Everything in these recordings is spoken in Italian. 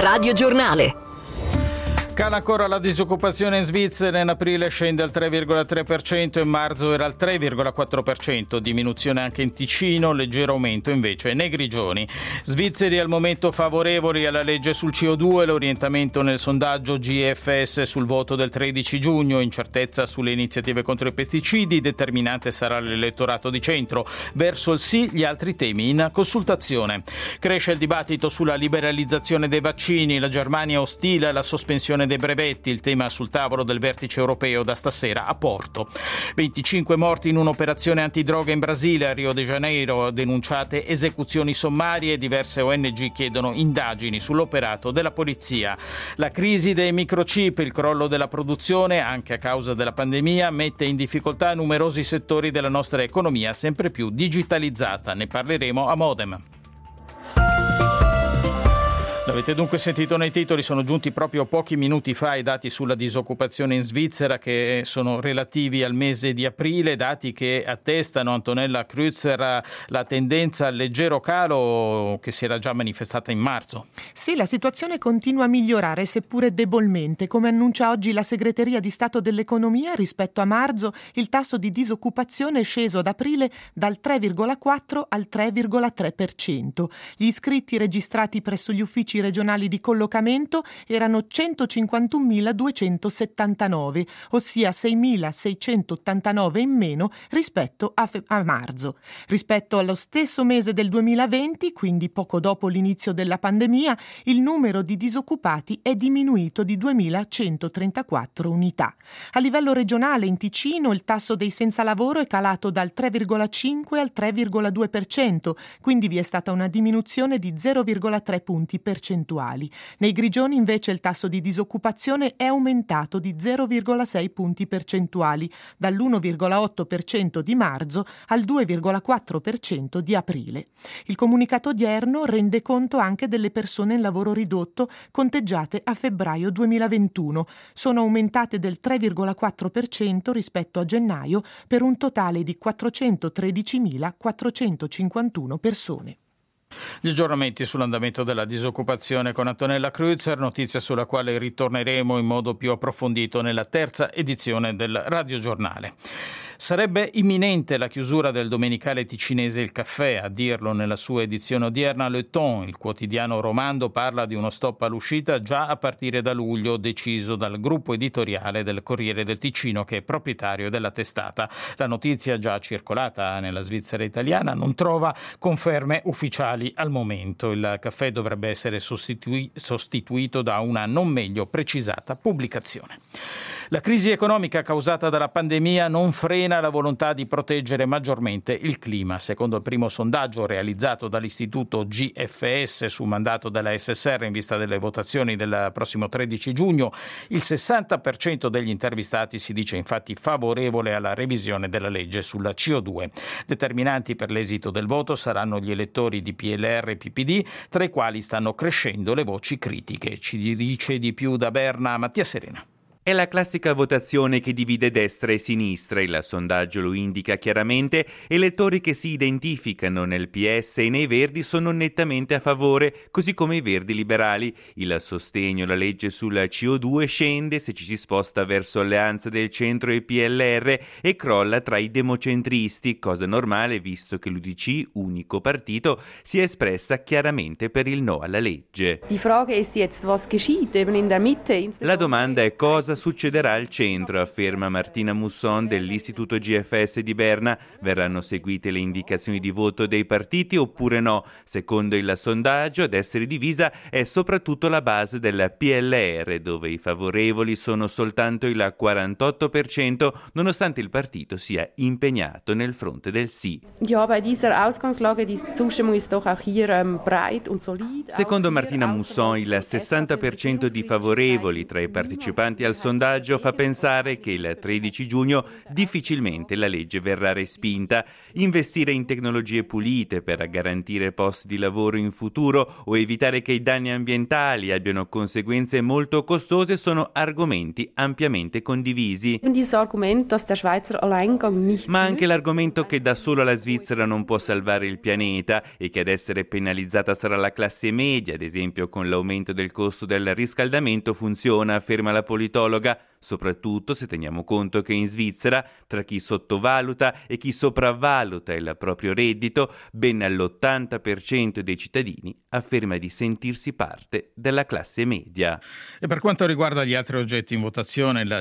Radio Giornale. Cala ancora la disoccupazione in Svizzera, in aprile scende al 3,3%, in marzo era al 3,4%, diminuzione anche in Ticino, leggero aumento invece nei Grigioni. Svizzeri al momento favorevoli alla legge sul CO2, l'orientamento nel sondaggio GFS sul voto del 13 giugno, incertezza sulle iniziative contro i pesticidi, determinante sarà l'elettorato di centro, verso il sì gli altri temi in consultazione. Cresce il dibattito sulla liberalizzazione dei vaccini, la Germania ostile alla sospensione dei brevetti, il tema sul tavolo del vertice europeo da stasera a Porto. 25 morti in un'operazione antidroga in Brasile, a Rio de Janeiro, denunciate esecuzioni sommarie, diverse ONG chiedono indagini sull'operato della polizia. La crisi dei microchip, il crollo della produzione, anche a causa della pandemia, mette in difficoltà numerosi settori della nostra economia sempre più digitalizzata. Ne parleremo a Modem. L'avete dunque sentito nei titoli, sono giunti proprio pochi minuti fa i dati sulla disoccupazione in Svizzera che sono relativi al mese di aprile, dati che attestano, Antonella Kreuzer, la tendenza al leggero calo che si era già manifestata in marzo. Sì, la situazione continua a migliorare, seppure debolmente. Come annuncia oggi la Segreteria di Stato dell'Economia, rispetto a marzo il tasso di disoccupazione è sceso ad aprile dal 3,4 al 3,3%. Gli iscritti registrati presso gli uffici regionali di collocamento erano 151.279, ossia 6.689 in meno rispetto a marzo. Rispetto allo stesso mese del 2020, quindi poco dopo l'inizio della pandemia, il numero di disoccupati è diminuito di 2.134 unità. A livello regionale, in Ticino, il tasso dei senza lavoro è calato dal 3,5 al 3,2%, quindi vi è stata una diminuzione di 0,3 punti percentuali. Nei Grigioni invece il tasso di disoccupazione è aumentato di 0,6 punti percentuali, dall'1,8% di marzo al 2,4% di aprile. Il comunicato odierno rende conto anche delle persone in lavoro ridotto conteggiate a febbraio 2021. Sono aumentate del 3,4% rispetto a gennaio, per un totale di 413.451 persone. Gli aggiornamenti sull'andamento della disoccupazione con Antonella Kreuzer, notizia sulla quale ritorneremo in modo più approfondito nella terza edizione del radiogiornale. Sarebbe imminente la chiusura del domenicale ticinese Il Caffè, a dirlo nella sua edizione odierna Le Temps. Il quotidiano romando parla di uno stop all'uscita già a partire da luglio, deciso dal gruppo editoriale del Corriere del Ticino, che è proprietario della testata. La notizia, già circolata nella Svizzera italiana, non trova conferme ufficiali al momento. Il caffè dovrebbe essere sostituito da una non meglio precisata pubblicazione. La crisi economica causata dalla pandemia non frena la volontà di proteggere maggiormente il clima. Secondo il primo sondaggio realizzato dall'istituto GFS su mandato della SSR in vista delle votazioni del prossimo 13 giugno, il 60% degli intervistati si dice infatti favorevole alla revisione della legge sulla CO2. Determinanti per l'esito del voto saranno gli elettori di PLR e PPD, tra i quali stanno crescendo le voci critiche. Ci dice di più da Berna Mattia Serena. È la classica votazione che divide destra e sinistra, il sondaggio lo indica chiaramente. Elettori che si identificano nel PS e nei Verdi sono nettamente a favore, così come i Verdi liberali. Il sostegno alla legge sulla CO2 scende se ci si sposta verso Alleanza del Centro e PLR e crolla tra i democentristi, cosa normale visto che l'UDC, unico partito, si è espressa chiaramente per il no alla legge. La domanda è cosa succederà al centro, afferma Martina Musson dell'Istituto GFS di Berna. Verranno seguite le indicazioni di voto dei partiti oppure no? Secondo il sondaggio, ad essere divisa è soprattutto la base del PLR, dove i favorevoli sono soltanto il 48%, nonostante il partito sia impegnato nel fronte del sì. Secondo Martina Musson, il 60% di favorevoli tra i partecipanti al sondaggio fa pensare che il 13 giugno difficilmente la legge verrà respinta. Investire in tecnologie pulite per garantire posti di lavoro in futuro o evitare che i danni ambientali abbiano conseguenze molto costose sono argomenti ampiamente condivisi. Ma anche l'argomento che da sola la Svizzera non può salvare il pianeta e che ad essere penalizzata sarà la classe media, ad esempio con l'aumento del costo del riscaldamento, funziona, afferma la politologa, soprattutto se teniamo conto che in Svizzera, tra chi sottovaluta e chi sopravvaluta il proprio reddito, ben l'80% dei cittadini afferma di sentirsi parte della classe media. E per quanto riguarda gli altri oggetti in votazione, il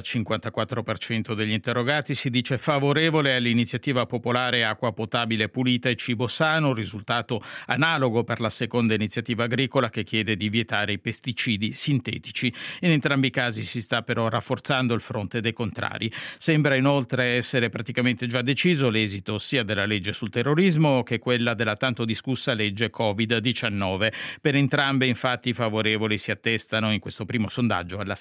54% degli interrogati si dice favorevole all'iniziativa popolare acqua potabile pulita e cibo sano, risultato analogo per la seconda iniziativa agricola che chiede di vietare i pesticidi sintetici. In entrambi i casi si sta però rafforzando il fronte dei contrari. Sembra inoltre essere praticamente già deciso l'esito sia della legge sul terrorismo che quella della tanto discussa legge Covid-19. Per entrambe, infatti, i favorevoli si attestano in questo primo sondaggio al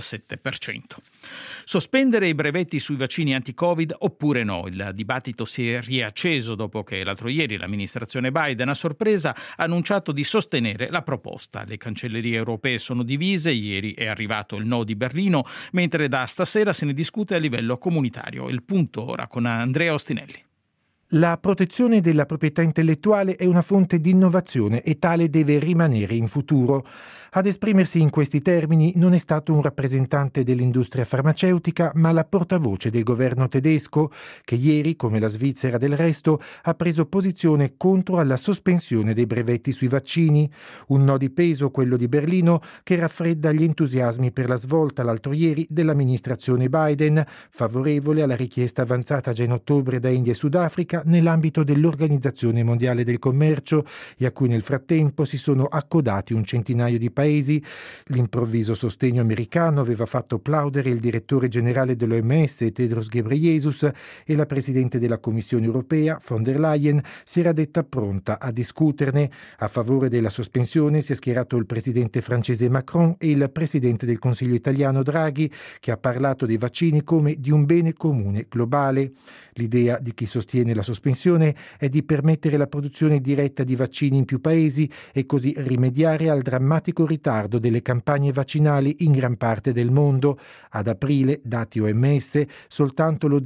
67%. Sospendere i brevetti sui vaccini anti-Covid oppure no? Il dibattito si è riacceso dopo che l'altro ieri l'amministrazione Biden a sorpresa ha annunciato di sostenere la proposta. Le cancellerie europee sono divise, ieri è arrivato il no di Berlino, mentre da stasera se ne discute a livello comunitario. Il punto ora con Andrea Ostinelli. La protezione della proprietà intellettuale è una fonte di innovazione e tale deve rimanere in futuro. Ad esprimersi in questi termini non è stato un rappresentante dell'industria farmaceutica, ma la portavoce del governo tedesco, che ieri, come la Svizzera del resto, ha preso posizione contro alla sospensione dei brevetti sui vaccini. Un no di peso, quello di Berlino, che raffredda gli entusiasmi per la svolta l'altro ieri dell'amministrazione Biden, favorevole alla richiesta avanzata già in ottobre da India e Sudafrica nell'ambito dell'Organizzazione Mondiale del Commercio, e a cui nel frattempo si sono accodati un centinaio di paesi. L'improvviso sostegno americano aveva fatto plaudere il direttore generale dell'OMS, Tedros Ghebreyesus, e la presidente della Commissione europea, von der Leyen, si era detta pronta a discuterne. A favore della sospensione si è schierato il presidente francese Macron e il presidente del Consiglio italiano Draghi, che ha parlato dei vaccini come di un bene comune globale. L'idea di chi sostiene la sospensione è di permettere la produzione diretta di vaccini in più paesi e così rimediare al drammatico ritardo delle campagne vaccinali in gran parte del mondo. Ad aprile, dati OMS, soltanto lo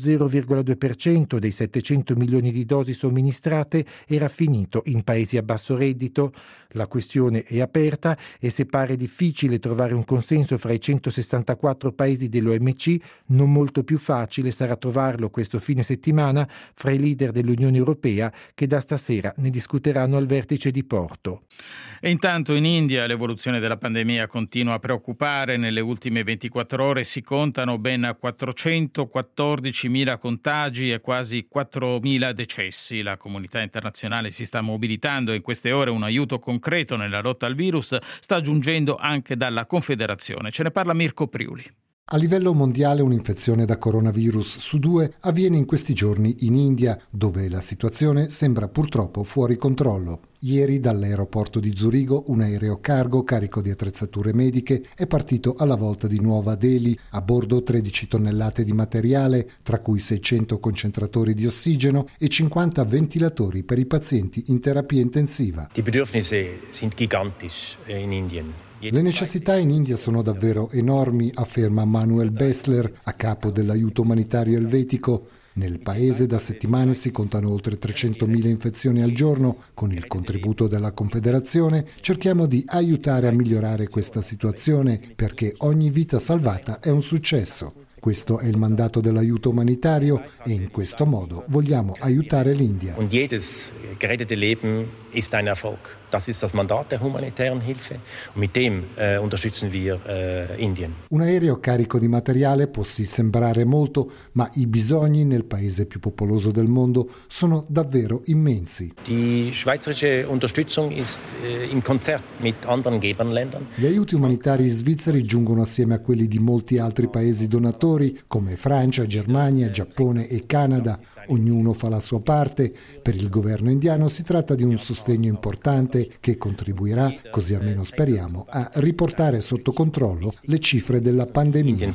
0,2% dei 700 milioni di dosi somministrate era finito in paesi a basso reddito. La questione è aperta e se pare difficile trovare un consenso fra i 164 paesi dell'OMC, non molto più facile sarà trovarlo questo fine settimana fra i leader dell'Unione Europea che da stasera ne discuteranno al vertice di Porto. E intanto in India l'evoluzione della pandemia continua a preoccupare. Nelle ultime 24 ore si contano ben 414.000 contagi e quasi 4.000 decessi. La comunità internazionale si sta mobilitando e in queste ore un aiuto concreto nella lotta al virus sta giungendo anche dalla Confederazione. Ce ne parla Mirko Priuli. A livello mondiale un'infezione da coronavirus su 2 avviene in questi giorni in India, dove la situazione sembra purtroppo fuori controllo. Ieri dall'aeroporto di Zurigo un aereo cargo carico di attrezzature mediche è partito alla volta di Nuova Delhi, a bordo 13 tonnellate di materiale, tra cui 600 concentratori di ossigeno e 50 ventilatori per i pazienti in terapia intensiva. Die Bedürfnisse sind gigantisch in Indien. Le necessità in India sono davvero enormi, afferma Manuel Bessler, a capo dell'aiuto umanitario elvetico. Nel paese da settimane si contano oltre 300.000 infezioni al giorno. Con il contributo della Confederazione cerchiamo di aiutare a migliorare questa situazione perché ogni vita salvata è un successo. Questo è il mandato dell'aiuto umanitario e in questo modo vogliamo aiutare l'India. Und jedes gerettete Leben ist ein Erfolg. Das ist das Mandat der humanitären Hilfe und mit dem unterstützen wir Indien. Un aereo carico di materiale può sì sembrare molto, ma i bisogni nel paese più popoloso del mondo sono davvero immensi. Die schweizerische Unterstützung ist im Konzert mit anderen Geberländern. Gli aiuti umanitari svizzeri giungono assieme a quelli di molti altri paesi donatori come Francia, Germania, Giappone e Canada. Ognuno fa la sua parte. Per il governo indiano si tratta di un sostegno sostegno importante che contribuirà, così almeno speriamo, a riportare sotto controllo le cifre della pandemia.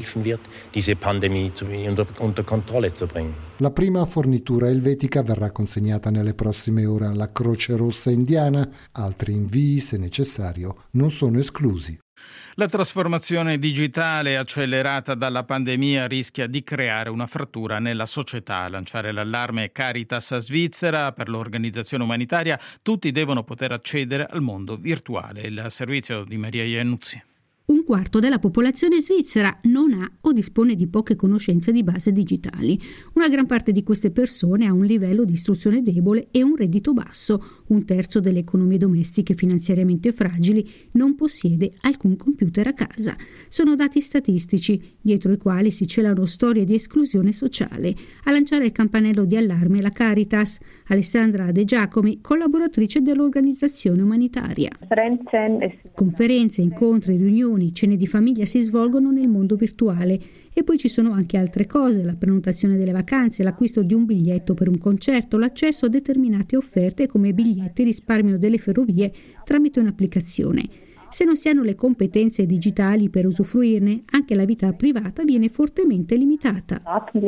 La prima fornitura elvetica verrà consegnata nelle prossime ore alla Croce Rossa indiana, altri invii, se necessario, non sono esclusi. La trasformazione digitale accelerata dalla pandemia rischia di creare una frattura nella società. A lanciare l'allarme Caritas Svizzera. Per l'organizzazione umanitaria tutti devono poter accedere al mondo virtuale. Il servizio di Maria Iannuzzi. Un quarto della popolazione svizzera non ha o dispone di poche conoscenze di base digitali. Una gran parte di queste persone ha un livello di istruzione debole e un reddito basso. Un terzo delle economie domestiche finanziariamente fragili non possiede alcun computer a casa. Sono dati statistici, dietro i quali si celano storie di esclusione sociale. A lanciare il campanello di allarme la Caritas, Alessandra De Giacomi, collaboratrice dell'organizzazione umanitaria. Conferenze, incontri, riunioni, cene di famiglia si svolgono nel mondo virtuale e poi ci sono anche altre cose, la prenotazione delle vacanze, l'acquisto di un biglietto per un concerto, l'accesso a determinate offerte come biglietti, risparmio delle ferrovie tramite un'applicazione. Se non si hanno le competenze digitali per usufruirne, anche la vita privata viene fortemente limitata.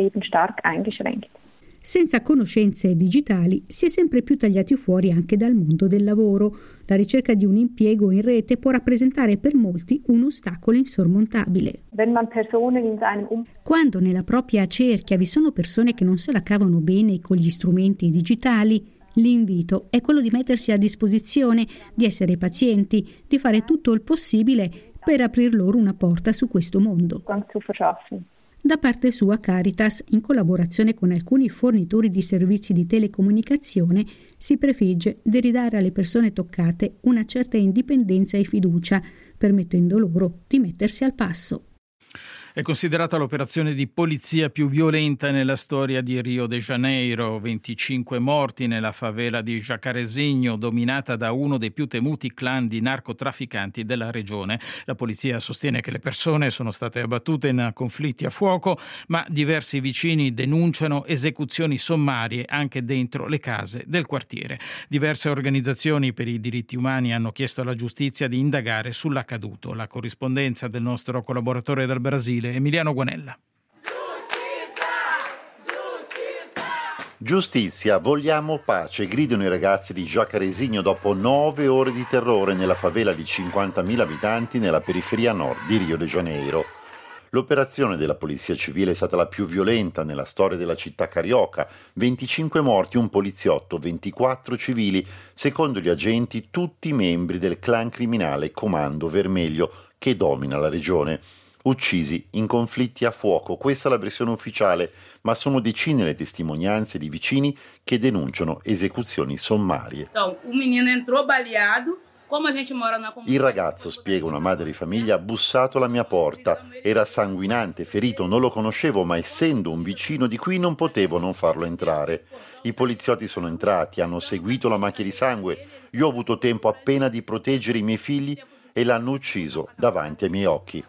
Senza conoscenze digitali si è sempre più tagliati fuori anche dal mondo del lavoro. La ricerca di un impiego in rete può rappresentare per molti un ostacolo insormontabile. Quando nella propria cerchia vi sono persone che non se la cavano bene con gli strumenti digitali, l'invito è quello di mettersi a disposizione, di essere pazienti, di fare tutto il possibile per aprir loro una porta su questo mondo. Da parte sua Caritas, in collaborazione con alcuni fornitori di servizi di telecomunicazione, si prefigge di ridare alle persone toccate una certa indipendenza e fiducia, permettendo loro di mettersi al passo. È considerata l'operazione di polizia più violenta nella storia di Rio de Janeiro. 25 morti nella favela di Jacarezinho, dominata da uno dei più temuti clan di narcotrafficanti della regione. La polizia sostiene che le persone sono state abbattute in conflitti a fuoco, ma diversi vicini denunciano esecuzioni sommarie anche dentro le case del quartiere. Diverse organizzazioni per i diritti umani hanno chiesto alla giustizia di indagare sull'accaduto. La corrispondenza del nostro collaboratore dal Brasile, Emiliano Guanella. Giustizia, vogliamo pace, gridano i ragazzi di Jacarezinho dopo 9 ore di terrore nella favela di 50.000 abitanti nella periferia nord di Rio de Janeiro. L'operazione della polizia civile è stata la più violenta nella storia della città carioca. 25 morti, un poliziotto, 24 civili, secondo gli agenti tutti membri del clan criminale Comando Vermelho che domina la regione. Uccisi in conflitti a fuoco, questa è la versione ufficiale, ma sono decine le testimonianze di vicini che denunciano esecuzioni sommarie. Il ragazzo, spiega una madre di famiglia, ha bussato alla mia porta, era sanguinante, ferito, non lo conoscevo, ma essendo un vicino di qui non potevo non farlo entrare. I poliziotti sono entrati, hanno seguito la macchia di sangue, io ho avuto tempo appena di proteggere i miei figli e l'hanno ucciso davanti ai miei occhi.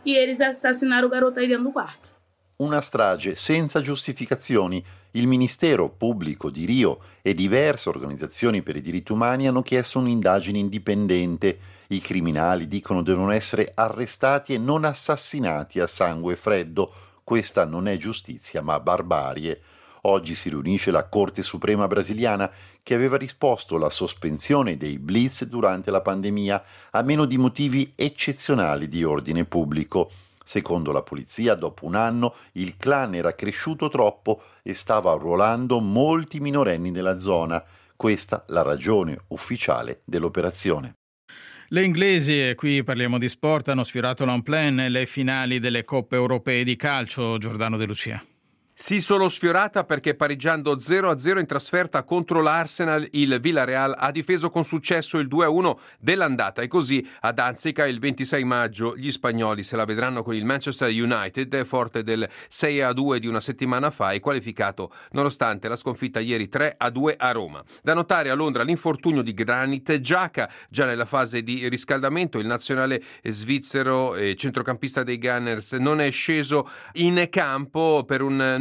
Una strage senza giustificazioni. Il Ministero Pubblico di Rio e diverse organizzazioni per i diritti umani hanno chiesto un'indagine indipendente. I criminali dicono devono essere arrestati e non assassinati a sangue freddo. Questa non è giustizia, ma barbarie. Oggi si riunisce la Corte Suprema brasiliana che aveva risposto alla sospensione dei blitz durante la pandemia a meno di motivi eccezionali di ordine pubblico. Secondo la polizia, dopo un anno il clan era cresciuto troppo e stava arruolando molti minorenni nella zona. Questa la ragione ufficiale dell'operazione. Le inglesi, e qui parliamo di sport, hanno sfiorato l'en plein nelle finali delle coppe europee di calcio. Giordano De Lucia. Sì, solo sfiorata perché pareggiando 0-0 in trasferta contro l'Arsenal, il Villarreal ha difeso con successo il 2-1 dell'andata e così a Danzica il 26 maggio gli spagnoli se la vedranno con il Manchester United, forte del 6-2 di una settimana fa e qualificato nonostante la sconfitta ieri 3-2 a Roma. Da notare a Londra l'infortunio di Granit Xhaka, già nella fase di riscaldamento il nazionale svizzero e centrocampista dei Gunners non è sceso in campo per un non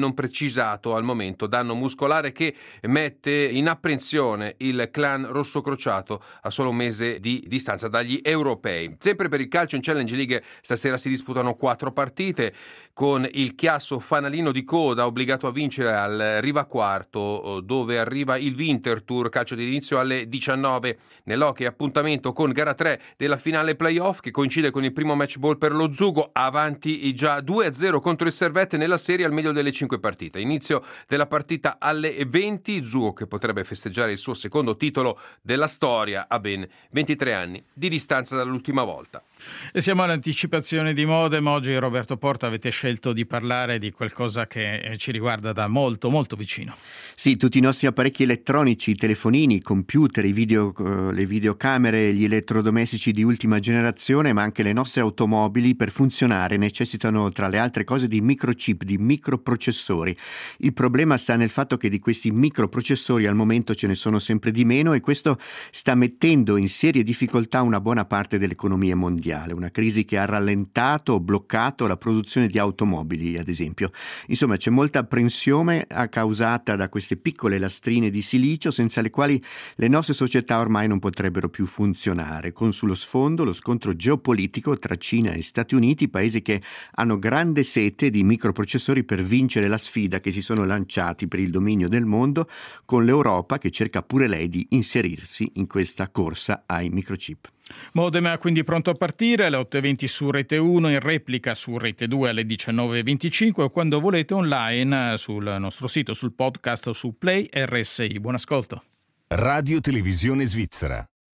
non precisato al momento, danno muscolare che mette in apprensione il clan rossocrociato a solo un mese di distanza dagli europei. Sempre per il calcio in Challenge League stasera si disputano 4 partite, con il Chiasso fanalino di coda obbligato a vincere al Riva Quarto, dove arriva il Winterthur, calcio di inizio alle 19. Nell'hockey appuntamento con gara 3 della finale playoff che coincide con il primo match ball per lo Zugo, avanti già 2-0 contro il Servette nella serie al meglio delle 5 partite. Inizio della partita alle 20, Zugo che potrebbe festeggiare il suo secondo titolo della storia a ben 23 anni di distanza dall'ultima volta. E siamo all'anticipazione di Modem. Oggi, Roberto Porta, avete scelto di parlare di qualcosa che ci riguarda da molto molto vicino. Sì, tutti i nostri apparecchi elettronici, i telefonini, i computer, le videocamere, gli elettrodomestici di ultima generazione, ma anche le nostre automobili per funzionare necessitano, tra le altre cose, di microchip, di microprocessori. Il problema sta nel fatto che di questi microprocessori al momento ce ne sono sempre di meno, e questo sta mettendo in serie difficoltà una buona parte dell'economia mondiale. Una crisi che ha rallentato o bloccato la produzione di automobili, ad esempio. Insomma, c'è molta apprensione causata da queste piccole lastrine di silicio senza le quali le nostre società ormai non potrebbero più funzionare, con sullo sfondo lo scontro geopolitico tra Cina e Stati Uniti, paesi che hanno grande sete di microprocessori per vincere la sfida che si sono lanciati per il dominio del mondo, con l'Europa che cerca pure lei di inserirsi in questa corsa ai microchip. Modem è quindi pronto a partire alle 8:20 su Rete 1, in replica su Rete 2 alle 19:25 o quando volete online sul nostro sito, sul podcast o su Play RSI. Buon ascolto. Radio Televisione Svizzera.